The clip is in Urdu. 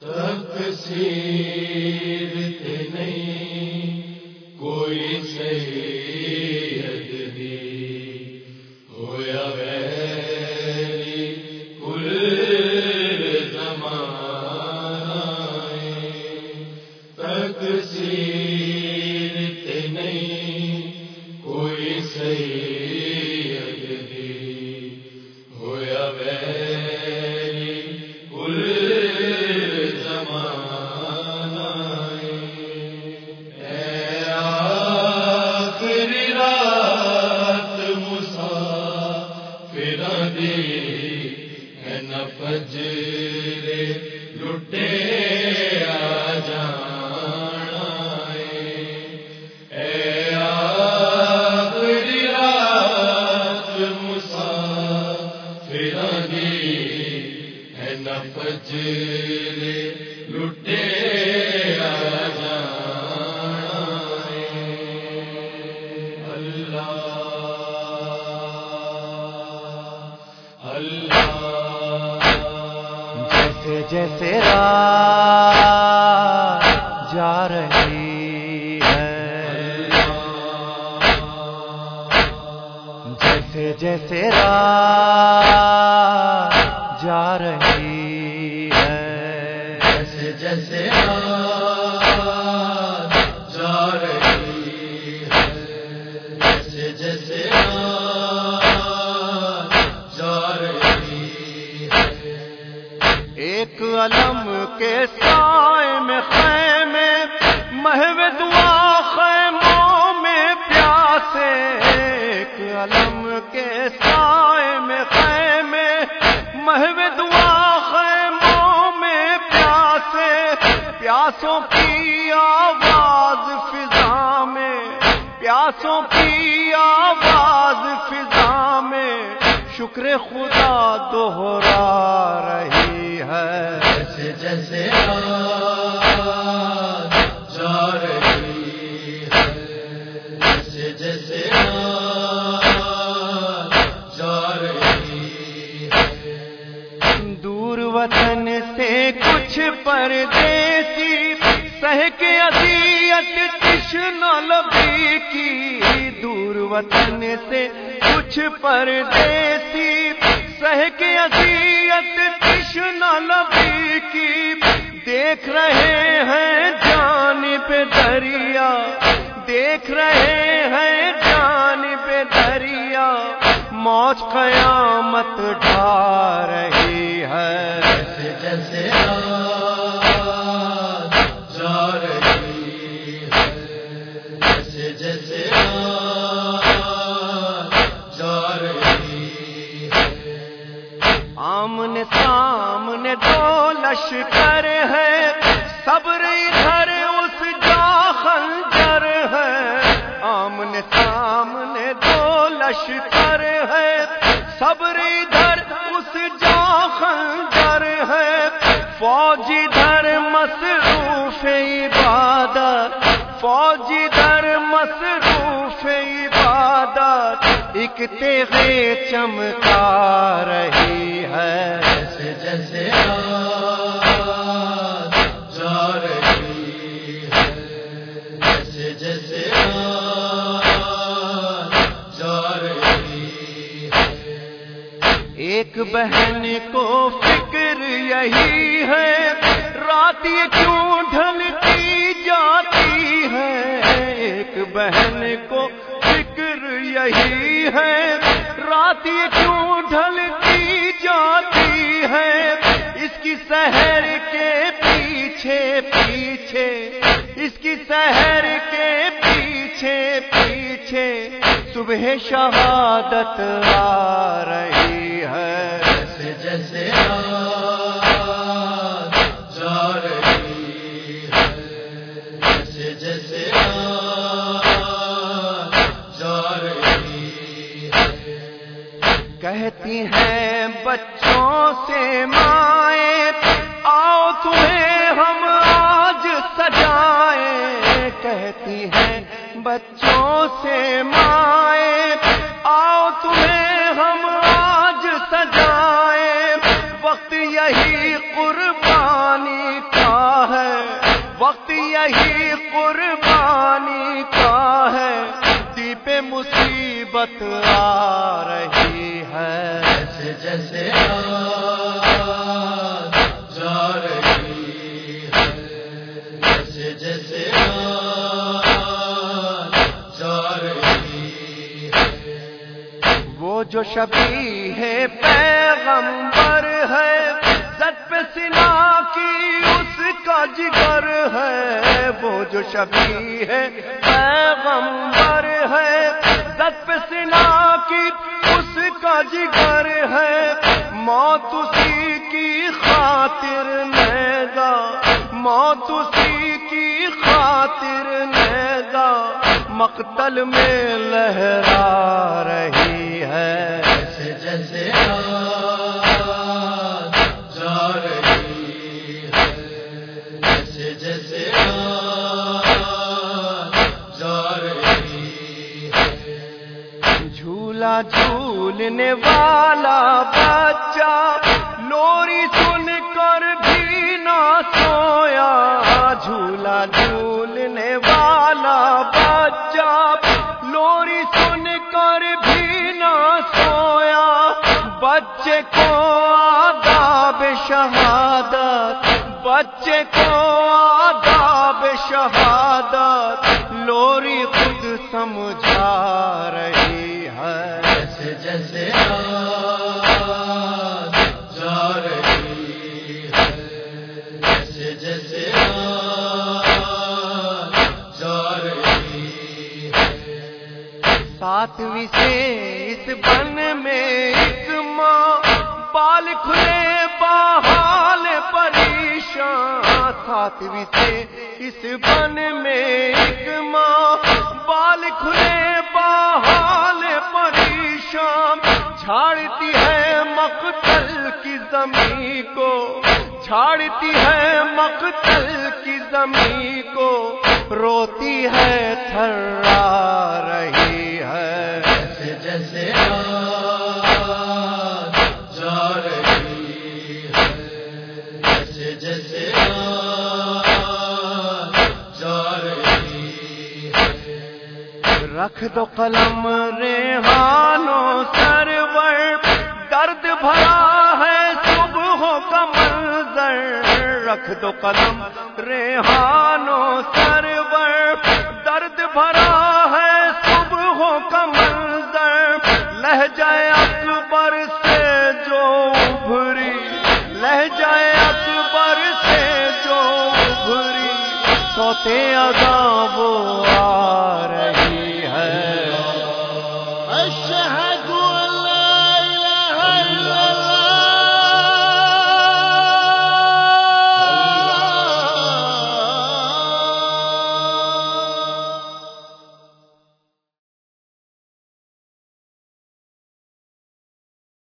تقصیر نہیں کوئی سید دی ہویا ویلی کل زمانہ تقصیر نہیں کوئی سید دی ہویا ویلی کل فجر لٹے آ جانا اے آخری رات مسافراں دی ہے نہ فجر لٹے آ جانا اللہ اللہ جیسے رات جا رہی ہے، جیسے جیسے رات جا رہی ہے، جیسے جیسے رات جا رہی ہے، جیسے جیسے رات جا رہی ہے، ایک علم کے سائے میں خیمے محو دعا خیموں میں پیاسے، ایک علم کے سائے میں خیمے محو دعا خیموں میں پیاسے، پیاسوں کی آواز فضا میں، پیاسوں کی آواز فضا میں شکر خدا دوہرا رہی ہے، جیسے جیسے رات جا رہی ہے، جیسے جیسے رات جا رہی ہے، دور وطن سے کچھ پردیسی سہ کے اذیت تشنہ لبی کی، دور وطن سے کچھ پردیسی سہ کے اذیت تشنہ لبی کی، دیکھ رہے ہیں جانب دریا، دیکھ رہے ہیں جانب دریا، موج قیامت ڈھا رہی ہے، جیسے جیسے رات جا رہی ہے، جیسے جیسے رات جا رہی ہے، آمنے سامنے دو لشکر ہے، صبر ادھر اس جا خنجر ہے، آمنے سامنے دو لشکر ہے، صبر ادھر اس جا خنجر ہے، فوج ادھر مصروف عبادت، فوج ادھر مصروف عبادت، ایک تیغے چمکا رہی ہے، جیسے جیسے رات جا رہی ہے، جیسے جیسے رات جا رہی ہے، ایک بہن کو فکر یہی ہے، رات یہ کیوں ڈھلتی جاتی ہے، ایک بہن کو فکر یہی ہے، رات یہ کیوں ڈھلتی جاتی ہے، اس کی سحر کے پیچھے پیچھے، اس کی سحر کے پیچھے پیچھے صبح شہادت آ رہی ہے، جیسے جیسے رات جا رہی ہے، جیسے جیسے رات جا رہی ہے، کہتی ہیں بچوں سے مائیں آؤ تمہیں ہم آج سجائیں، کہتی ہیں بچوں سے مائیں آؤ تمہیں ہم آج سجائیں، وقت یہی قربانی کا وقت یہی قربانی کا ہے، دی پہ مصیبت آ رہی ہے، جیسے جیسے جا رہی ہے، جیسے جیسے جا رہی ہے، وہ جو شبیہ پیغمبر ہے، زد پہ سنا کی اس کا جگر ہے، وہ جو شبیہ پیغمبر ہے، زد پہ سنا کی اس کا جگر ہے، موت اسی کی خاطر نیزہ، موت اسی کی خاطر نیزہ مقتل میں لہرا رہی ہے، جیسے جیسے جا رہی ہے، جیسے جیسے جا رہی ہے، جھولا جھولنے والا بچہ لوری سن کر بھی نہ سویا، جھولا جھولنے والا بچہ لوری سن کر بھی نہ سویا، بچے کو آداب شہادت، بچے کو آداب شہادت لوری خود سمجھا رہی ہے، جیسے جیسے جا رہی ہے، جیسے جیسے جا رہی ہے، ساتویں سے اس بن میں ایک ماں، بال کھلے بحال پریشان، ساتویں سے اس بن میں ایک ماں، بال کھلے بحال پریشان، جھاڑتی ہے مقتل کی زمین کو، جھاڑتی ہے مقتل کی زمین کو، روتی ہے تھرا رہی ہے، جیسے جیسے جا رہی ہے، جیسے جیسے جا رہی ہے، رکھ دو قلم ریحانو سرور، درد بھرا ہے صبح کا منظر، رکھ دو قلم ریحانو سرور، درد بھرا ہے صبح کا منظر، لہجہ اکبر سے جو ابھری، لہجہ اکبر سے جو ابھری، سوتے عذاب آ رہی